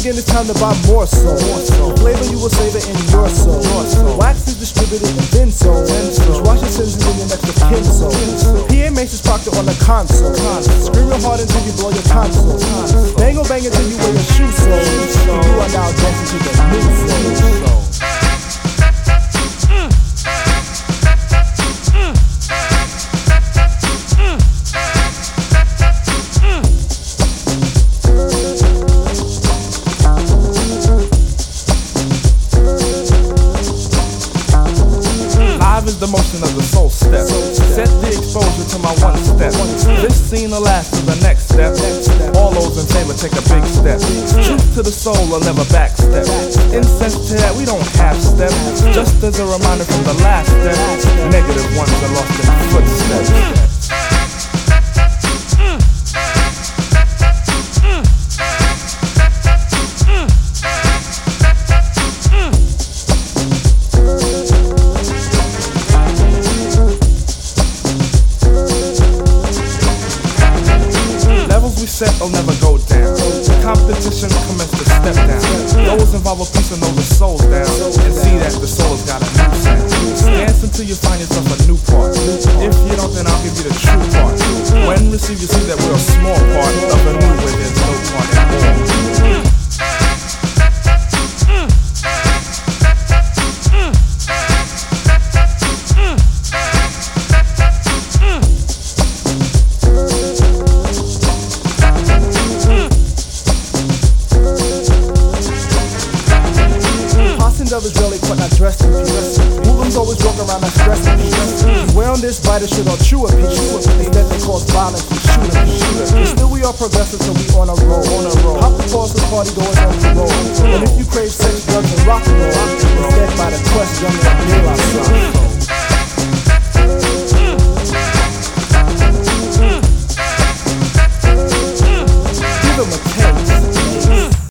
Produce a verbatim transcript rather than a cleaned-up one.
again, it's time to buy more soul. The flavor you will savor in your soul. Wax is distributed and then sold. Just wash your sins and then your next of kin soul. P A Mace is proctored on the console. Scream real hard until you blow your tonsils. Bang or bang until you wear your shoe soles. You are now dancing to the new soul. Is the motion of the soul step. Set the exposure to my one step. This scene will last to the next step. All those in favor take a big step. Truth to the soul will never backstep. Incense to that we don't half step. Just as a reminder from the last step, negative ones are lost in footsteps. Set will never go down. Competition commence to step down. Those involved a piece of know the soul's down. And see that the soul has got a new sound. Dance until you find yourself a new part. If you don't, then I'll give you the true part. When received, you see that we're a small part of a new where there's no part at all. Others really but not dressed in peace. Hoodlums always walk around and stressed in peace. We're on this bite, it should all chew a piece. Instead they cause violence and shoot a piece. But still we are progressive, so we on a roll. On a roll. Hop the pause, the party going on the roll. And if you crave sex, drugs, and rock and roll, instead by the quest, young and real outside.